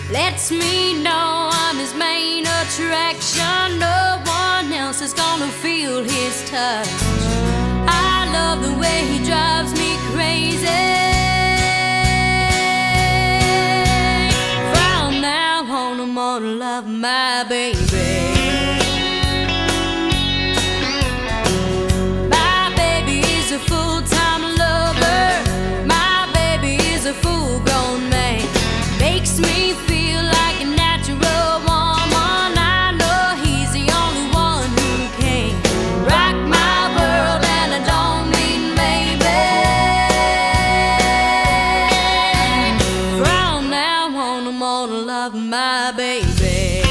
Lets me know I'm his main attraction. No one else is gonna feel his touch. I love the way he drives me crazy. From now on, I'm gonna love my baby. My baby is a full-time lover. My baby is a full-grown man. Makes me feel like a natural woman. I know he's the only one who can rock my world, and I don't mean maybe. From now on, I'm gonna love my baby.